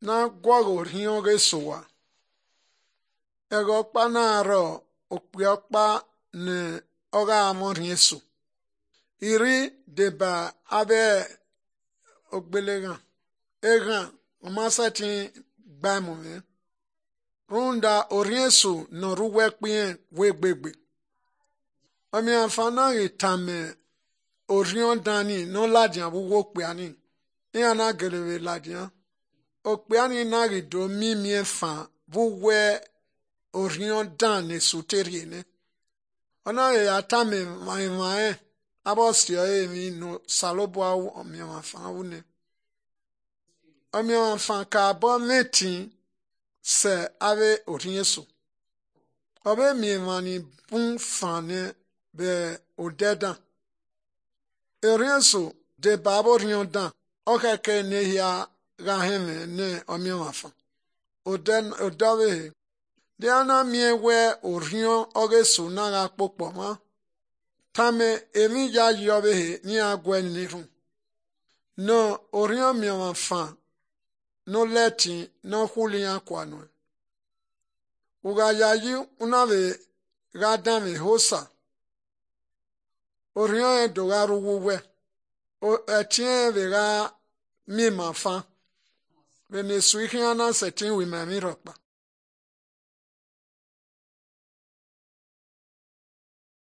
na gwago rion gesowa ego kpa na aro okpiokpa ne oga amor yesu iri deba abe ogbelega egan omasati gbamume runda oriesu no ruwekpien wegbegbe omi afana itame orion dani no ladian buwo kpiani iana gelebe ladian okpiani na gido mimie fa buwe orion dani suteriene ona ya tame mai abosio emi no salobwa omi afana une omi afana ka bo meti se ave oriesu obe mi mani bun fane be odeda oriesu de babo riondan okeke ne ya gaheme ne omi afana odawe de ana miewe orion ogesu na ga popo ma tame emi ya yobe ni agwe ni ru no orion mi afana no leti no hulia kwano uga yayi unave gadame hosa orion edogaru wuwe o etien vega mi mafa venesuikiana setin wi mamiropa